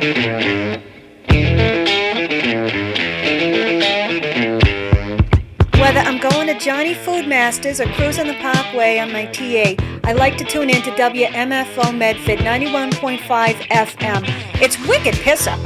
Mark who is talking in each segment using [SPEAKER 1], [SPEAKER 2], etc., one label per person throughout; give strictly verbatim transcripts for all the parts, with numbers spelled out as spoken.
[SPEAKER 1] Whether I'm going to Johnny Food Masters or cruising the Parkway on my T A, I like to tune in to W M F O Medford ninety-one point five F M. It's wicked piss up.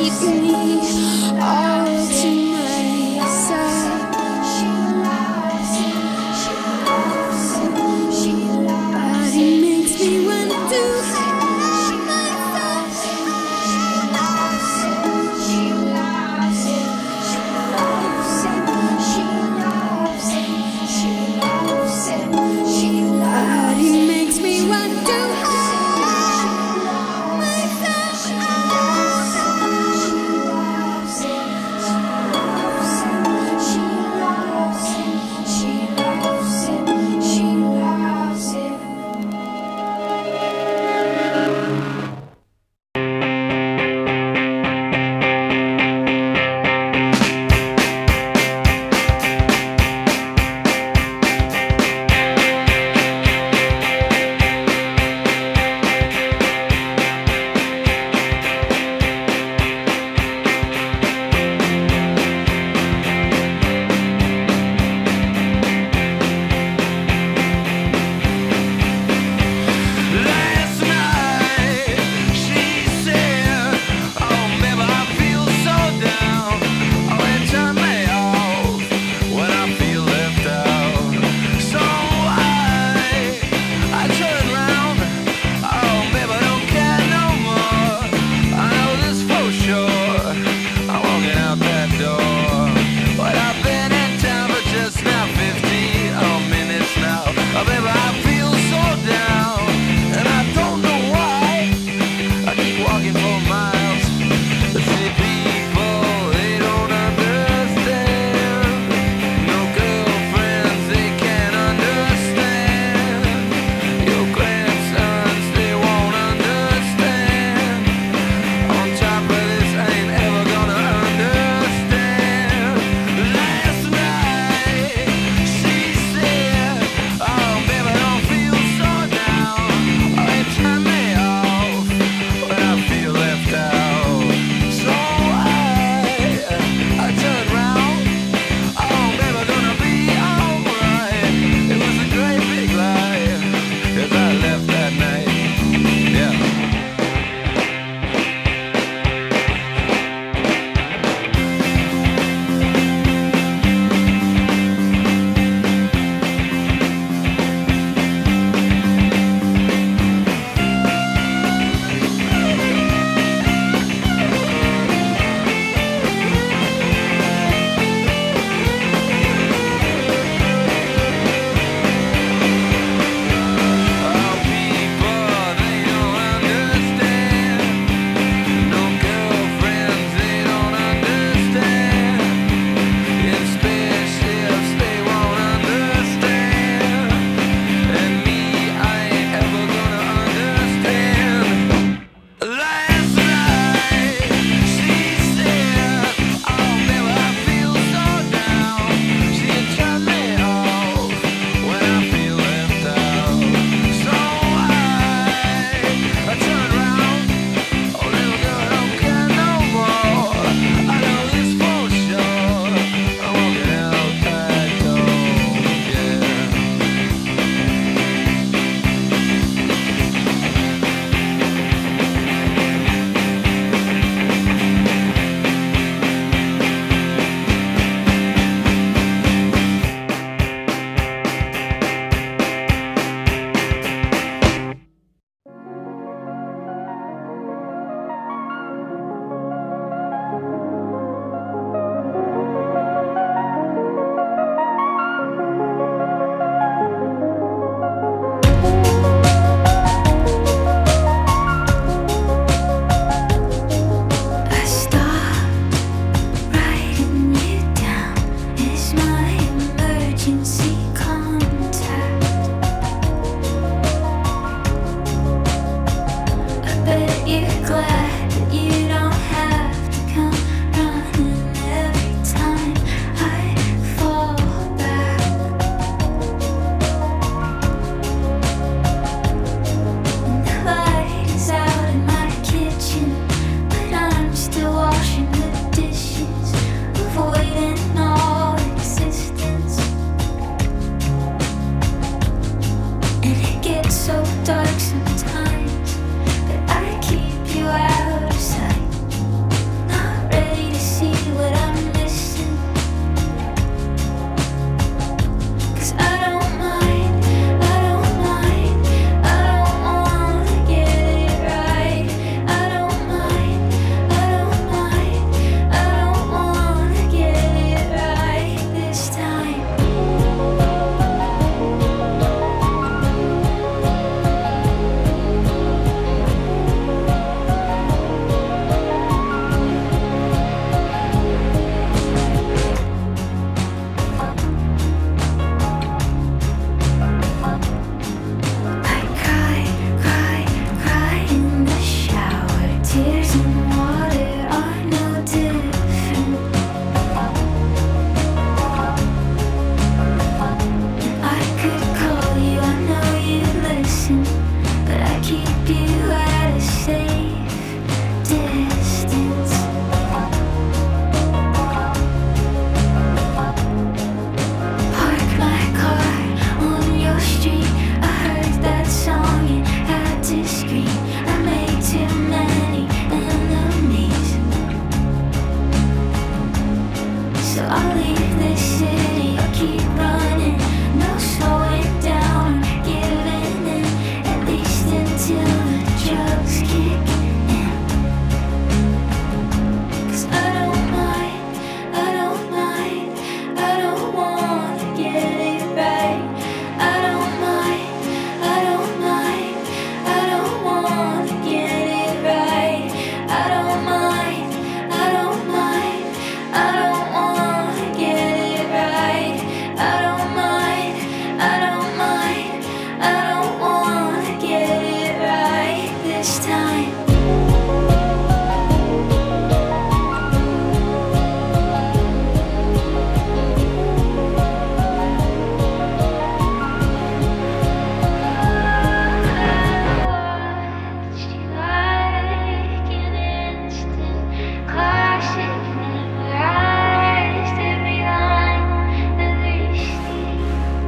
[SPEAKER 2] All to myself. so dark sometimes, but I keep you out of sight. Not ready to see what I'm missing, 'cause I don't mind, I don't mind, I don't wanna get it right. I don't mind, I don't mind, I don't wanna get it right this time. I cry, cry, cry in the shower. Tears and water are no different. I could call you, I know you'd listen, but I keep you at a safe distance. Park my car on your street. I heard that song and had to scream. I made too many enemies, so I'll leave this city. I'll keep running, no slowing down, giving in, at least until the drugs kick in. 'Cause I don't mind, I don't mind, I don't wanna get it right. I don't mind, I don't mind, I don't wanna get it right. I don't mind, I don't mind, I don't wanna get it right. I don't mind, I don't mind, I don't wanna get it right this time. Watched you like an instant classic, memorized every line, every scene.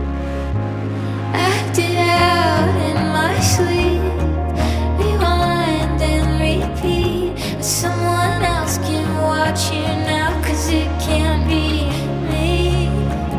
[SPEAKER 2] Acted out in my sleep, rewind and repeat. But someone else can watch you now, 'cause it can't be me.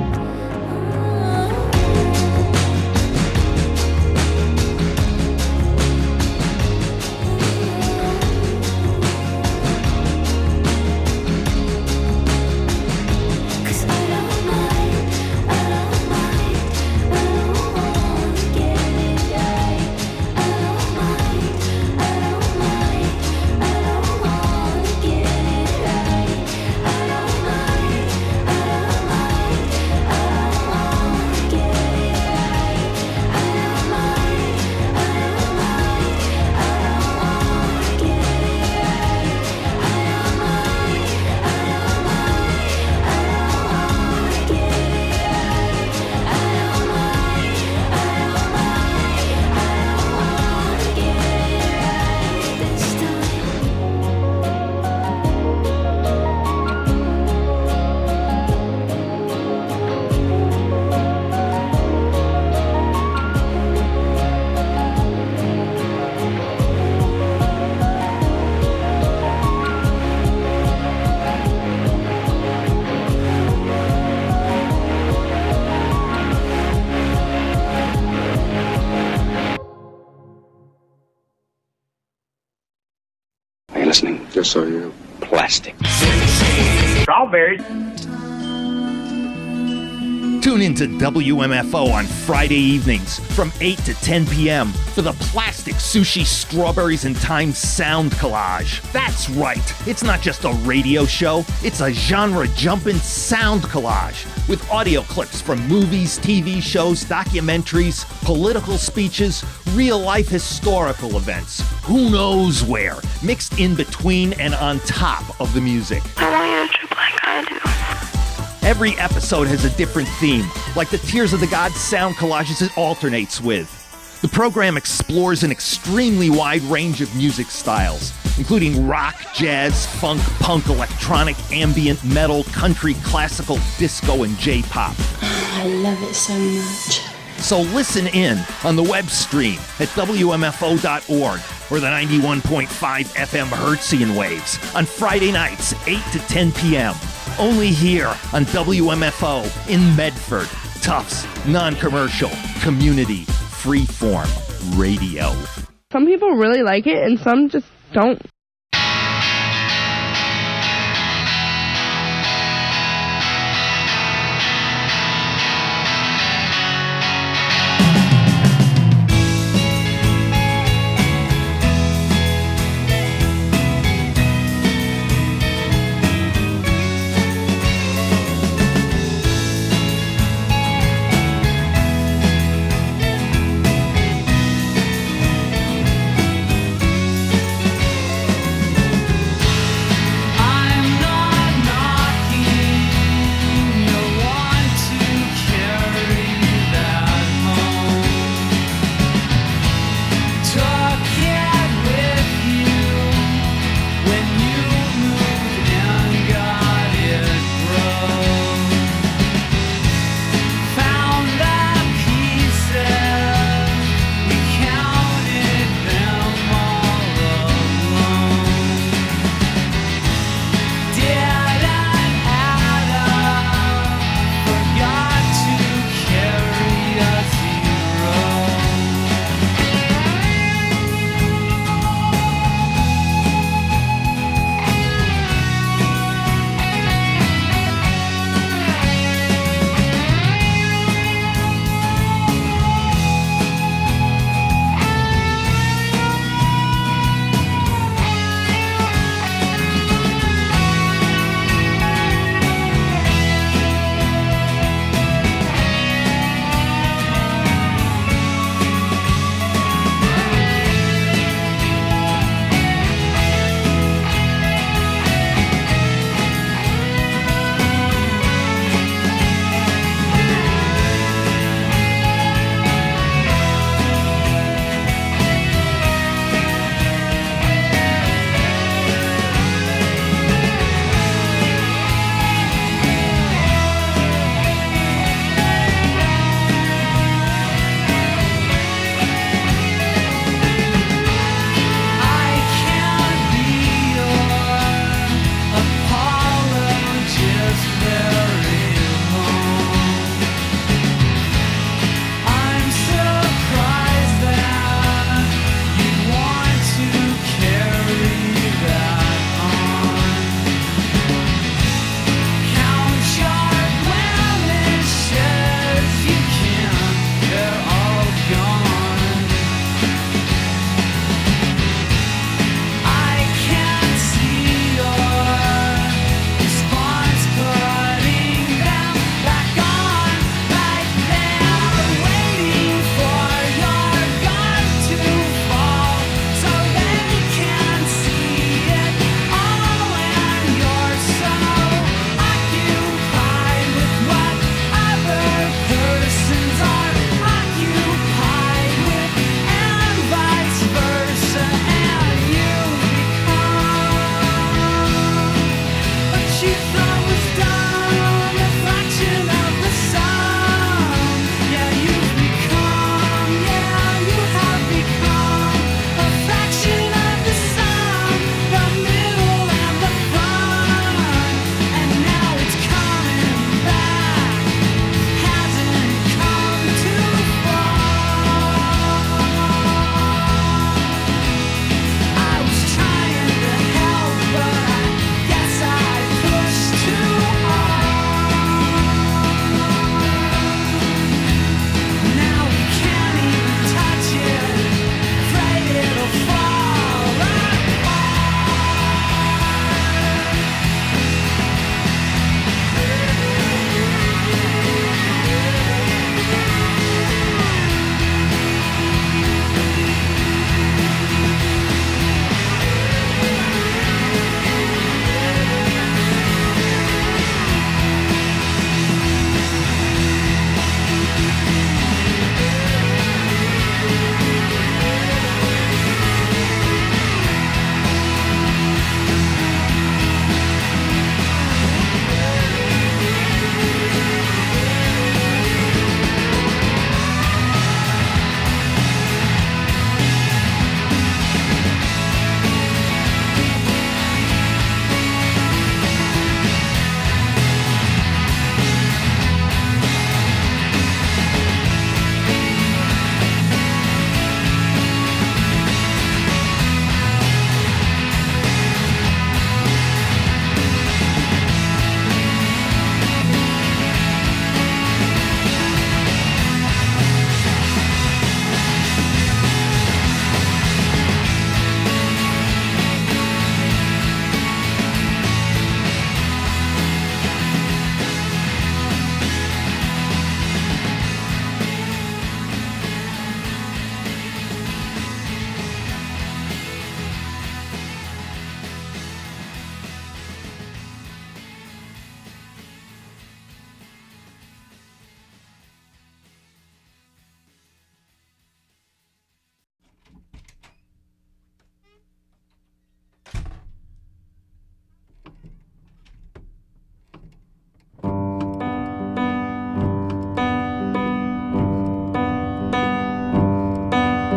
[SPEAKER 2] Cause I don't mind, I don't mind, I don't wanna get it right. I don't mind, I don't mind, I don't wanna get it right. I don't mind, I don't mind, I don't wanna get it right. I don't mind, I don't mind, I don't wanna get it right. I don't mind, I don't mind, I don't wanna get it right. I don't mind, I don't mind, I don't wanna get it right this time.
[SPEAKER 3] Are you listening?
[SPEAKER 4] Yes, I am.
[SPEAKER 3] Plastic.
[SPEAKER 5] Strawberries.
[SPEAKER 6] Tune in to W M F O on Friday evenings from eight to ten p.m. for the Plastic Sushi Strawberries and Time Sound Collage. That's right, it's not just a radio show, it's a genre-jumping sound collage with audio clips from movies, T V shows, documentaries, political speeches, real-life historical events, who knows where, mixed in between and on top of the music.
[SPEAKER 7] I want you to trip like I do.
[SPEAKER 6] Every episode has a different theme, like the Tears of the Gods sound collages it alternates with. The program explores an extremely wide range of music styles, including rock, jazz, funk, punk, electronic, ambient, metal, country, classical, disco, and J-pop.
[SPEAKER 7] I love it so much.
[SPEAKER 6] So listen in on the web stream at W M F O dot org or the ninety-one point five F M Hertzian waves on Friday nights, eight to ten p.m. Only here on W M F O in Medford. Tufts non-commercial community freeform radio.
[SPEAKER 4] Some people really like it and some just don't.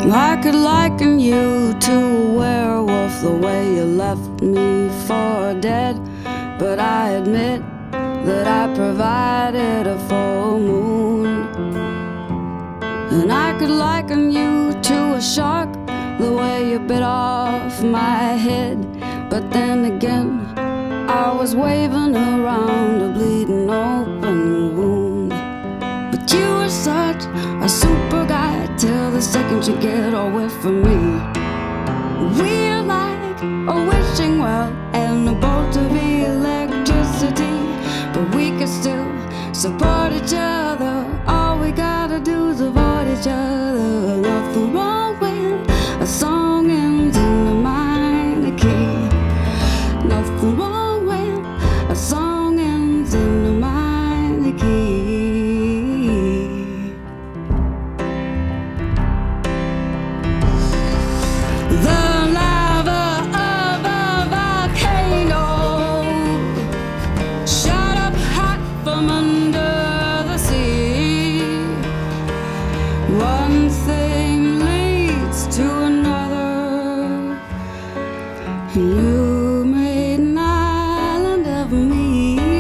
[SPEAKER 8] I could liken you to a werewolf, the way you left me for dead. But I admit that I provided a full moon. And I could liken you to a shark, the way you bit off my head. But then again, I was waving around a bleeding open wound. But you were such a super guy till the second you get away from me. We're like a wishing well and a bolt of electricity, but we can still support each other. All we gotta do is avoid each other. Nothing wrong when a song ends in a minor key. Nothing wrong when a song ends in a minor key. The lava of a volcano shot up hot from under the sea. One thing leads to another. You made an island of me.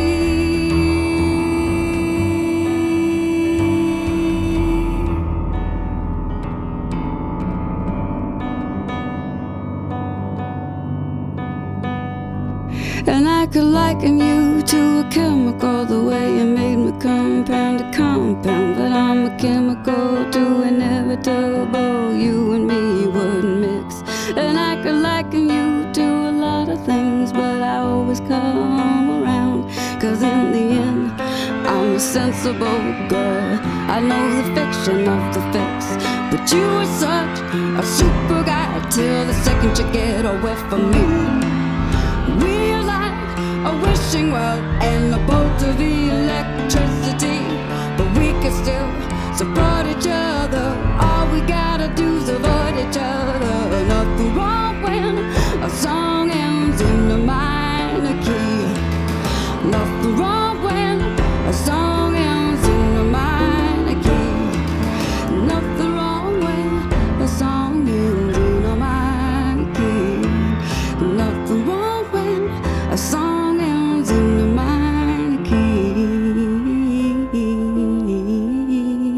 [SPEAKER 8] And I could liken you to a chemical, the way you made me compound to compound. But I'm a chemical too inevitable, you and me wouldn't mix. And I could liken you to a lot of things, but I always come around. Cause in the end, I'm a sensible girl. I know the fiction of the fix. But you were such a super guy till the second you get away from me. We're like a wishing well and a bolt of electricity, but we can still support each other. All we gotta do is avoid each other. Nothing wrong when a song ends in a minor key. Nothing wrong when a song ends in a minor key. Nothing wrong when a song ends in a minor key. Nothing wrong when a song ends in a minor key.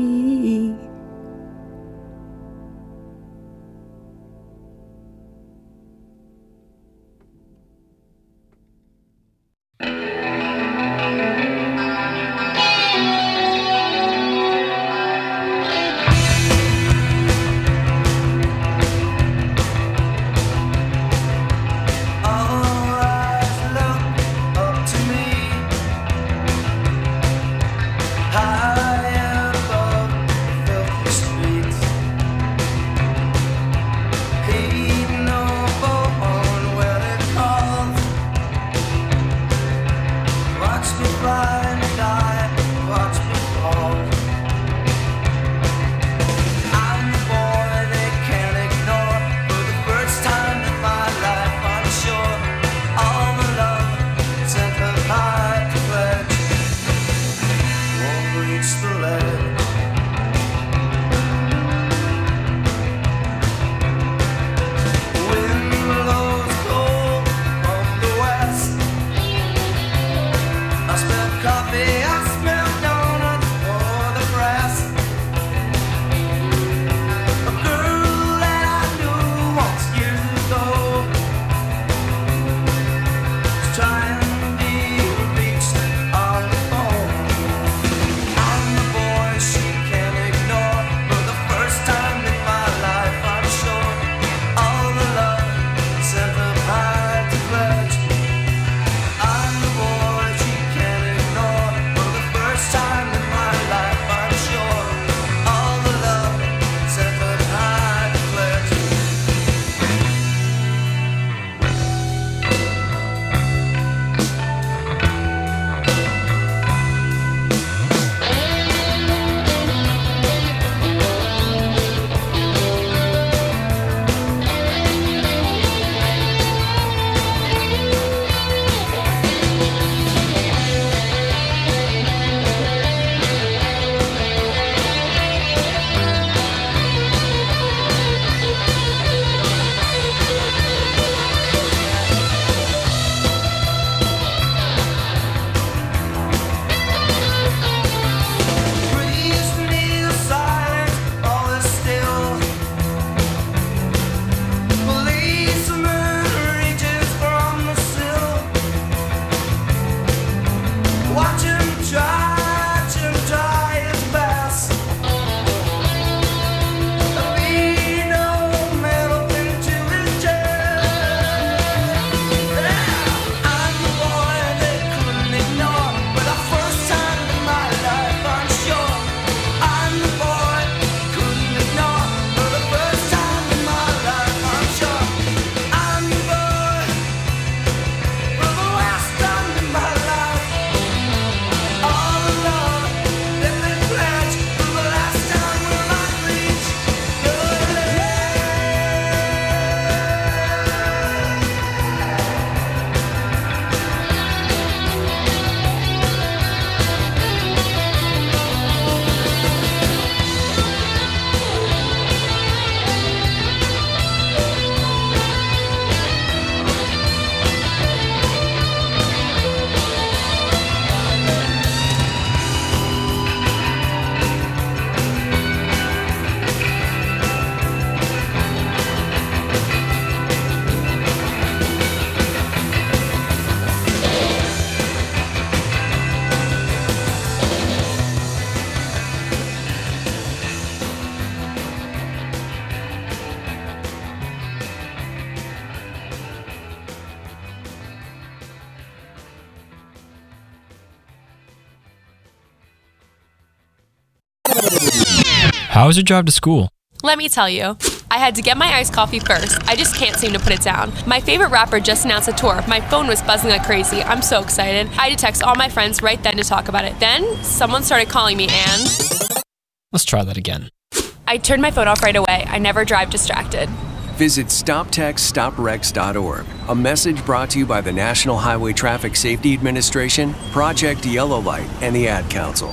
[SPEAKER 9] How was your drive to school?
[SPEAKER 10] Let me tell you. I had to get my iced coffee first. I just can't seem to put it down. My favorite rapper just announced a tour. My phone was buzzing like crazy. I'm so excited. I had to text all my friends right then to talk about it. Then, someone started calling me and...
[SPEAKER 9] Let's try that again.
[SPEAKER 10] I turned my phone off right away. I never drive distracted.
[SPEAKER 11] Visit stop text stop wrecks dot org. A message brought to you by the National Highway Traffic Safety Administration, Project Yellow Light, and the Ad Council.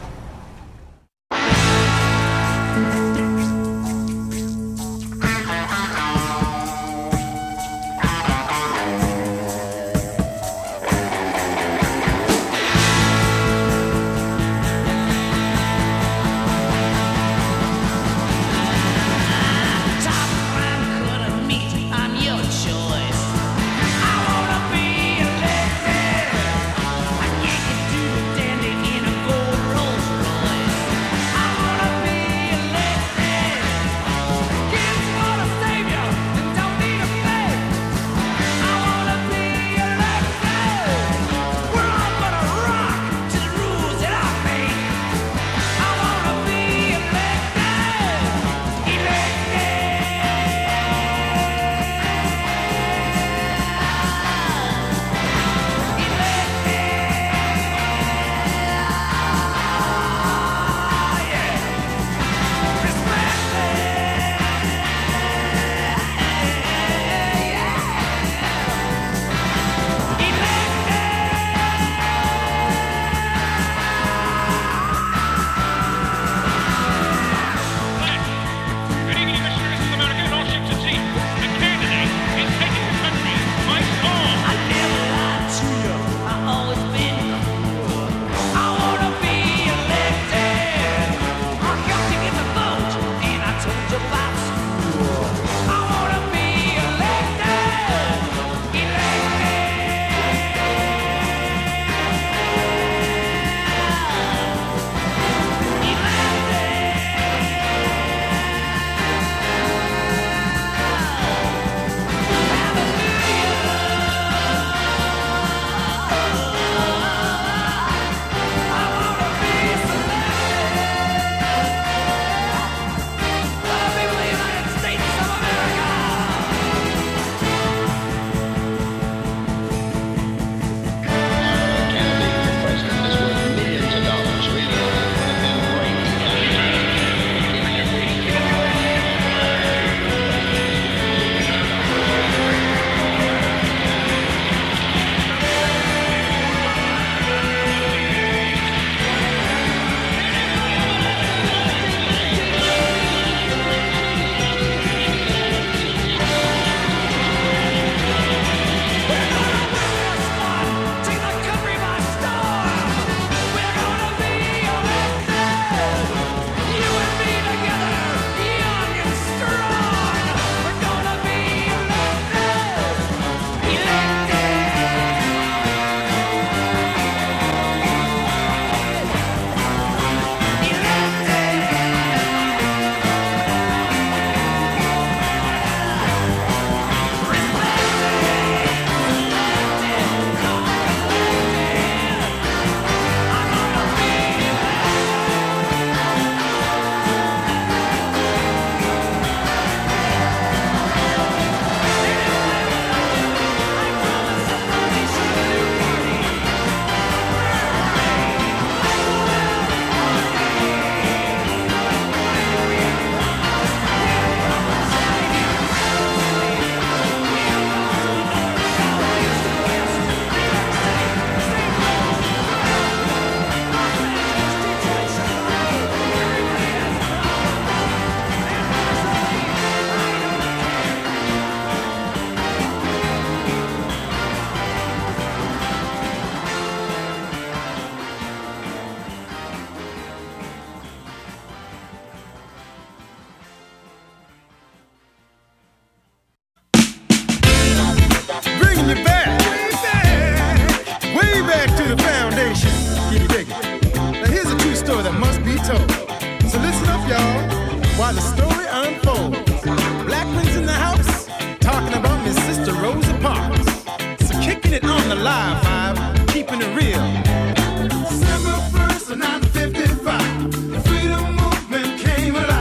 [SPEAKER 12] while the story unfolds. Blackman's in the house, talking about Miss Sister Rosa Parks. So kicking it on the live vibe, keeping it real. December first of nineteen fifty-five, the freedom movement came alive.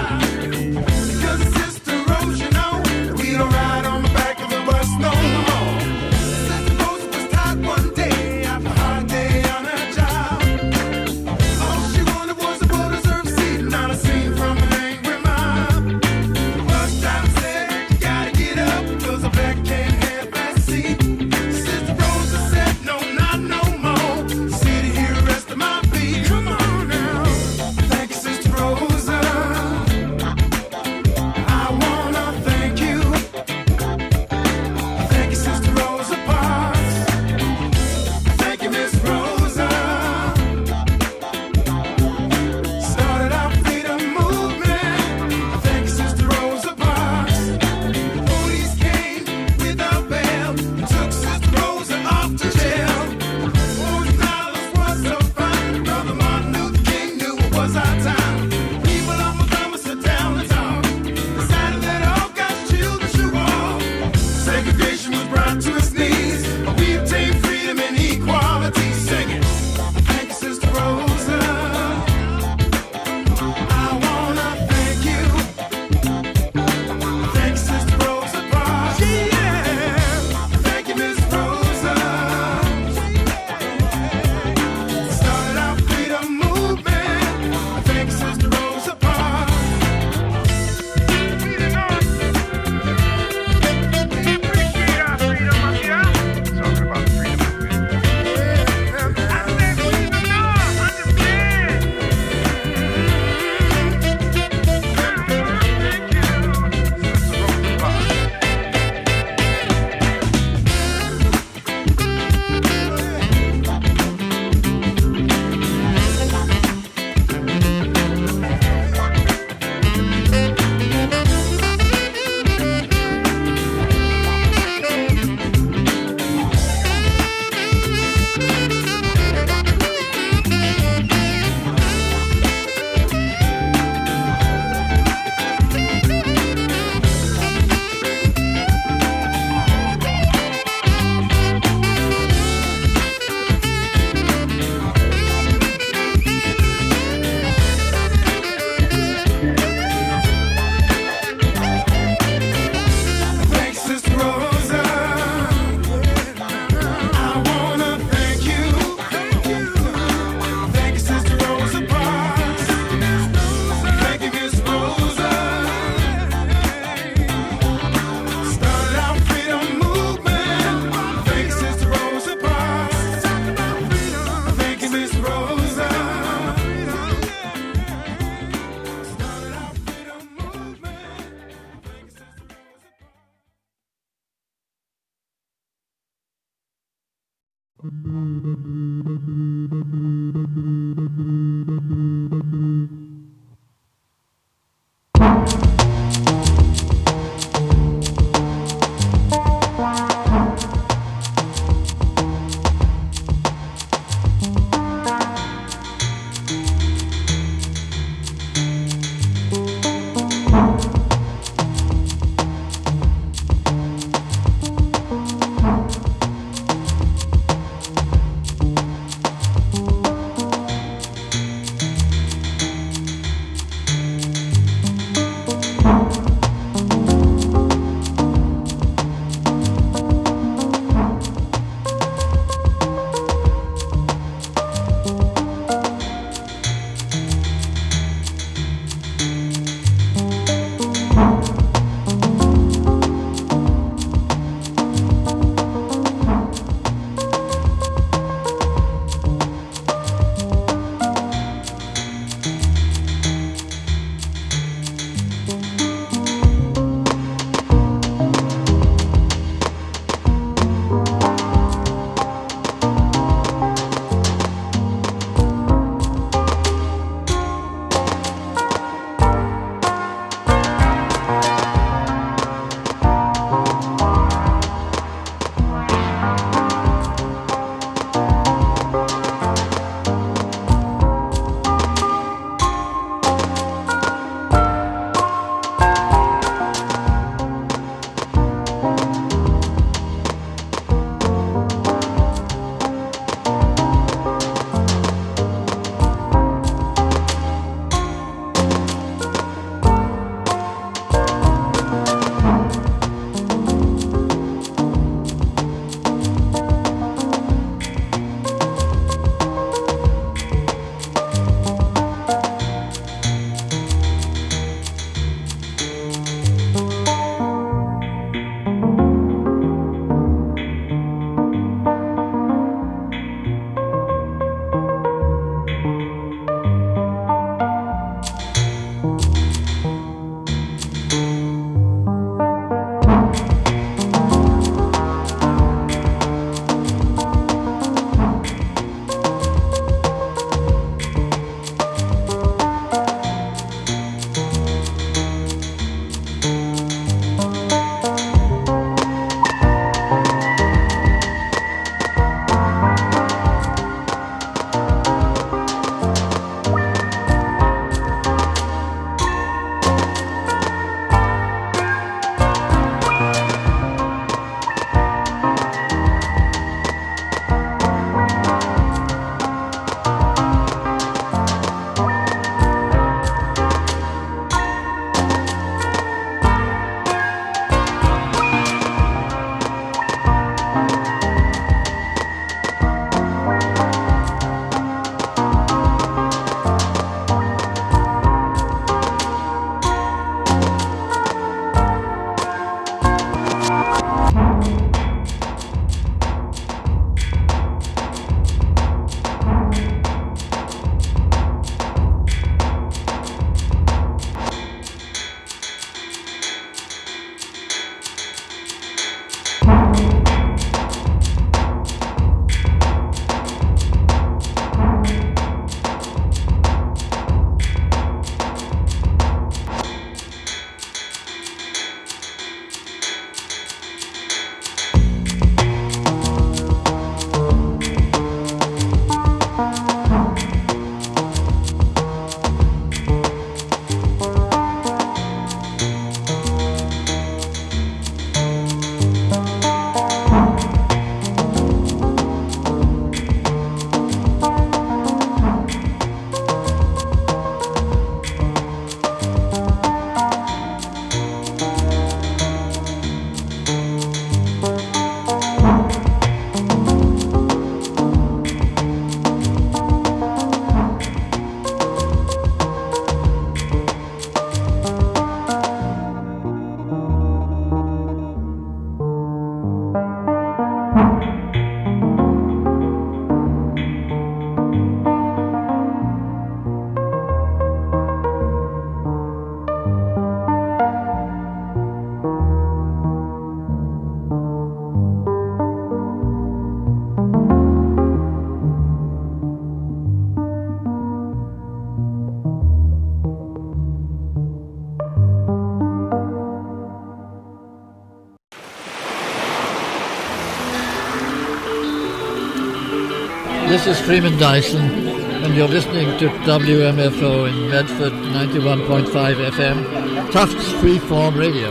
[SPEAKER 13] this is Freeman Dyson, and you're listening to W M F O in Medford, ninety-one point five F M, Tufts Freeform Radio.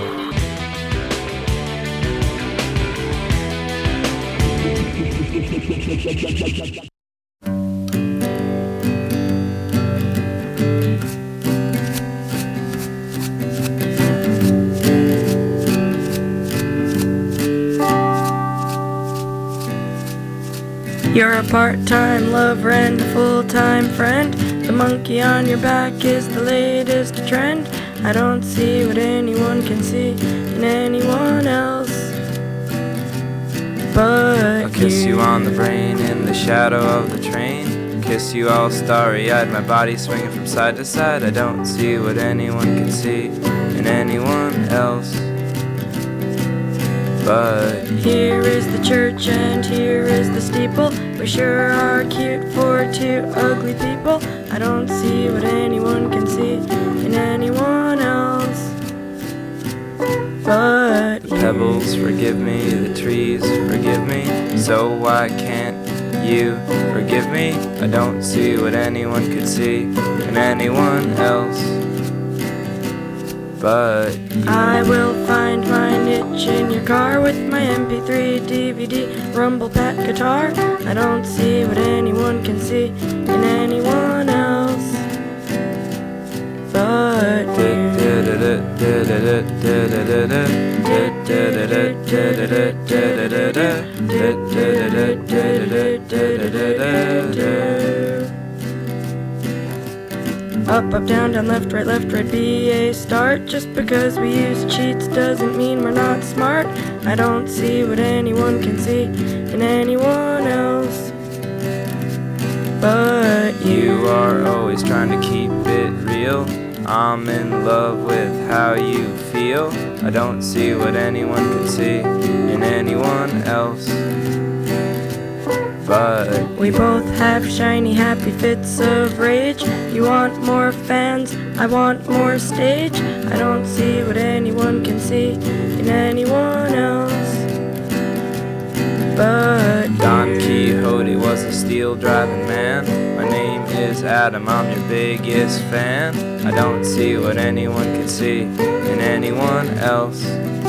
[SPEAKER 14] You're a part-time lover and a full-time friend. The monkey on your back is the latest trend. I don't see what anyone can see in anyone else but
[SPEAKER 15] I'll kiss
[SPEAKER 14] you.
[SPEAKER 15] you on the brain in the shadow of the train. Kiss you all starry-eyed, my body swinging from side to side. I don't see what anyone can see in anyone else but
[SPEAKER 14] here is the church and here is the steeple. We sure are cute for two ugly people. I don't see what anyone can see in anyone else but
[SPEAKER 15] the pebbles forgive me, the trees forgive me. So why can't you forgive me? I don't see what anyone could see in anyone else but you.
[SPEAKER 14] I will find my niche in your car with my M P three, D V D, rumble pack guitar. I don't see what anyone can see in anyone else but you. Up, up, down, down, left, right, left, right, B A start. Just because we use cheats doesn't mean we're not smart. I don't see what anyone can see in anyone else but you.
[SPEAKER 15] You are always trying to keep it real. I'm in love with how you feel. I don't see what anyone can see in anyone else but
[SPEAKER 14] we both have shiny, happy fits of rage. You want more fans, I want more stage. I don't see what anyone can see in anyone else but
[SPEAKER 15] Don
[SPEAKER 14] you.
[SPEAKER 15] Quixote was a steel-driving man. My name is Adam, I'm your biggest fan. I don't see what anyone can see in anyone else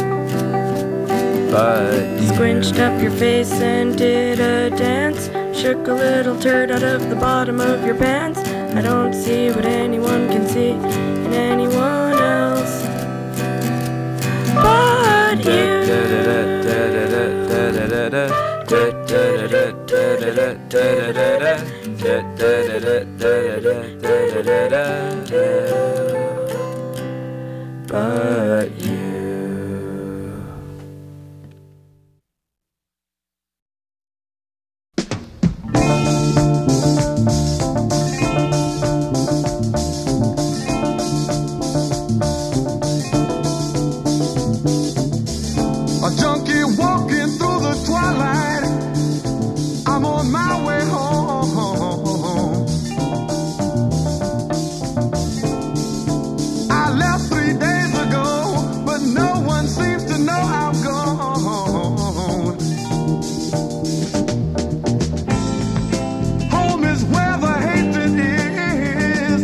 [SPEAKER 15] but you.
[SPEAKER 14] Squinched up your face and did a dance. Shook a little turd out of the bottom of your pants. I don't see what anyone can see in anyone else but you. But you.
[SPEAKER 12] A junkie walking through the twilight. I'm on my way home. I left three days ago, but no one seems to know I'm gone. Home is where the hatred is.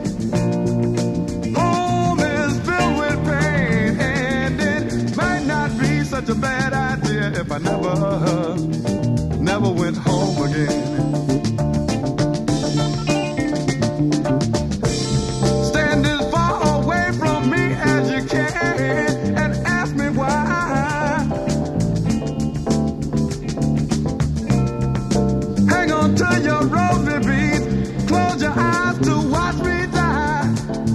[SPEAKER 12] Home is filled with pain, and it might not be such a bad idea if I never, never went home again. Stand as far away from me as you can and ask me why. Hang on to your rosy beads, close your eyes to watch me die.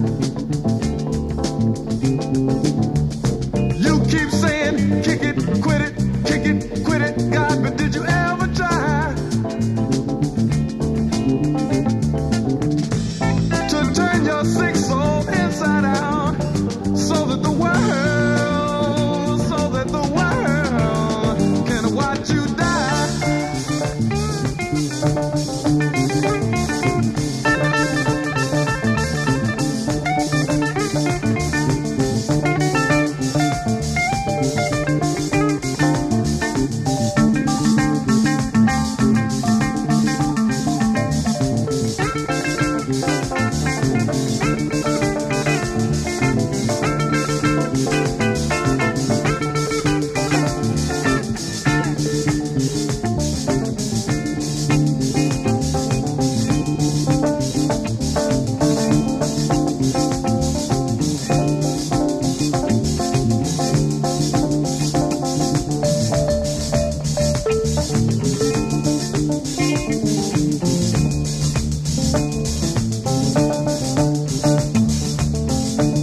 [SPEAKER 12] You keep saying, kick it, quit it, kick it, quit it, God, but did you ever try?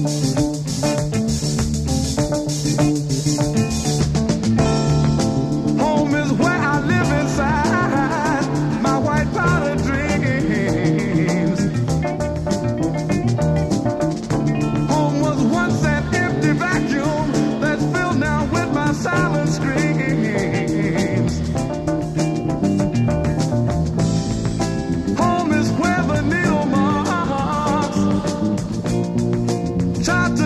[SPEAKER 12] Home is where I live inside my white powder dreams. Home was once an empty vacuum that's filled now with my silent screams. Home is where the needle marks tried to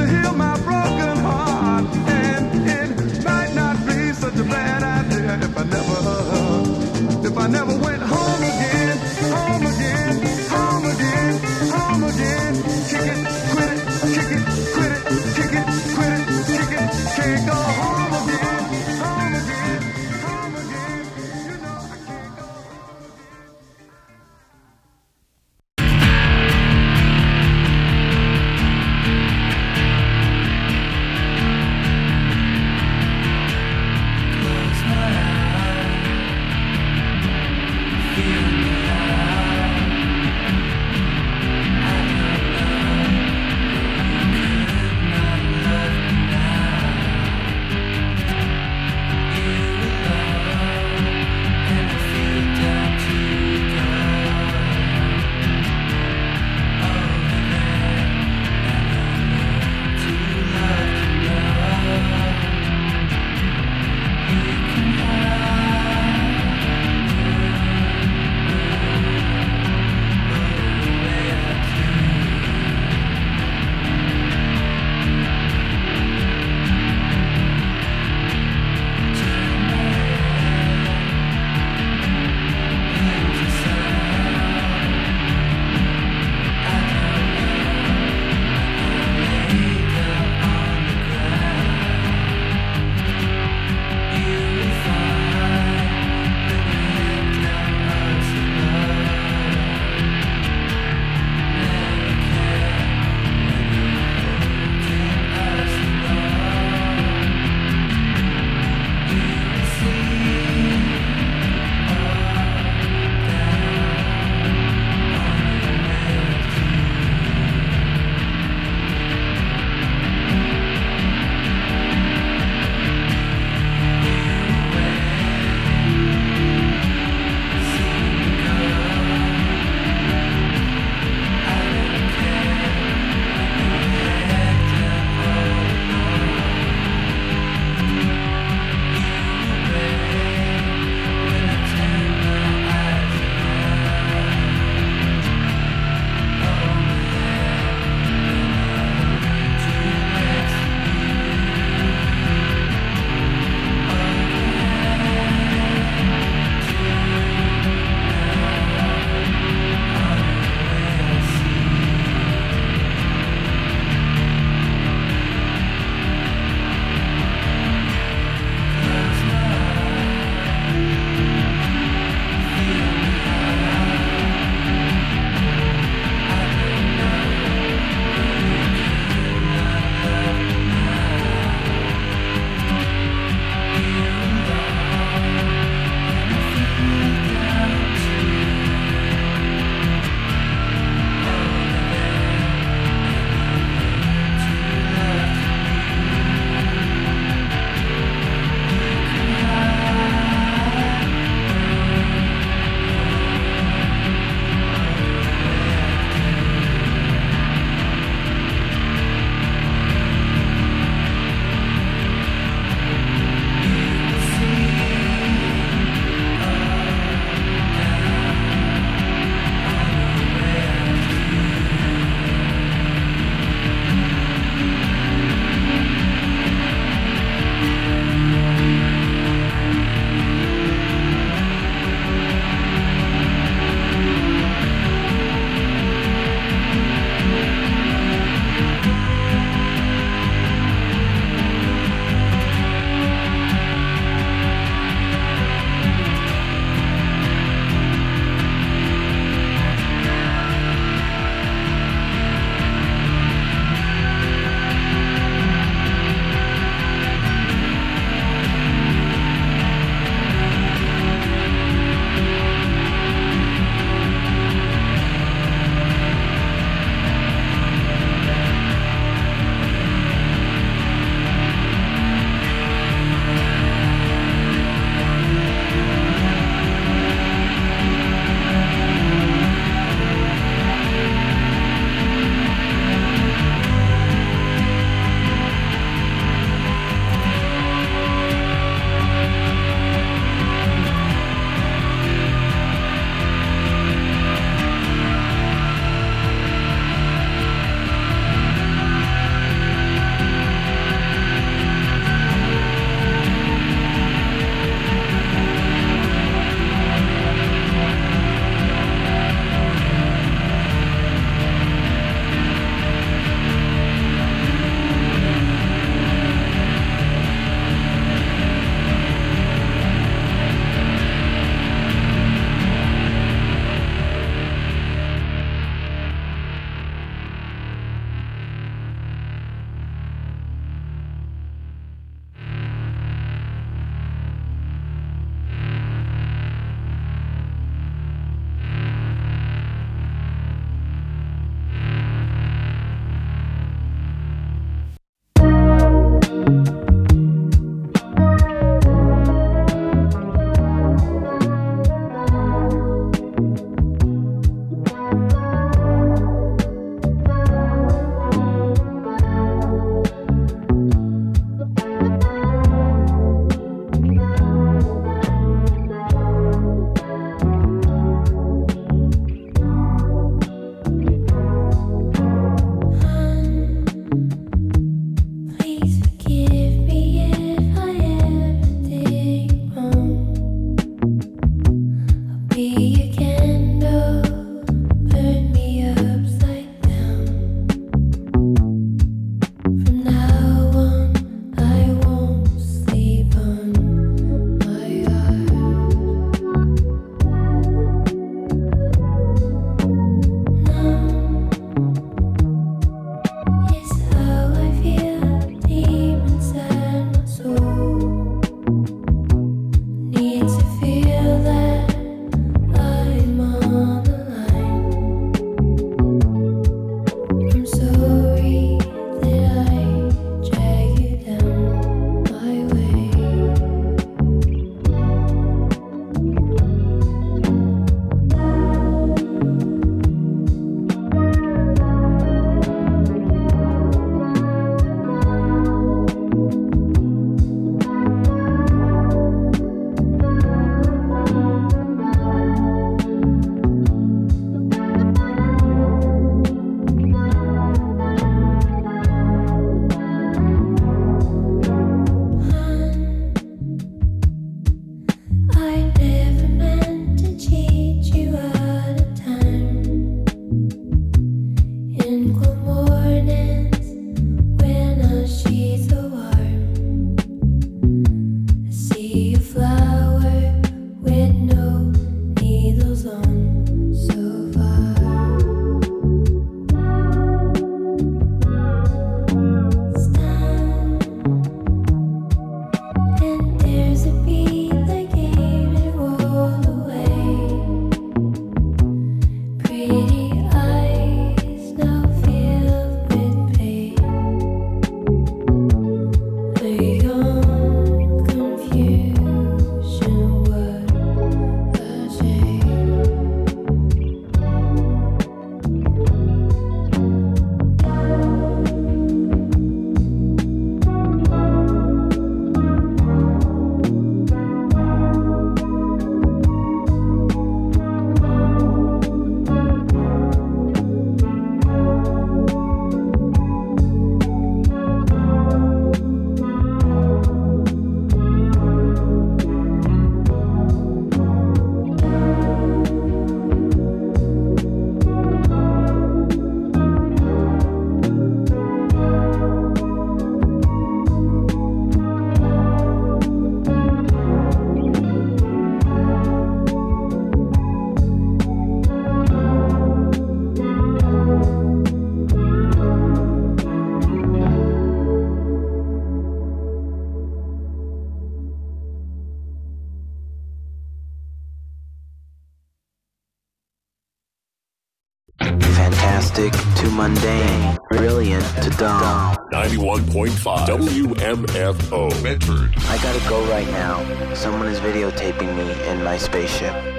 [SPEAKER 16] mundane, brilliant to dumb.
[SPEAKER 17] ninety-one point five W M F O Medford.
[SPEAKER 16] I gotta go right now. Someone is videotaping me in my spaceship.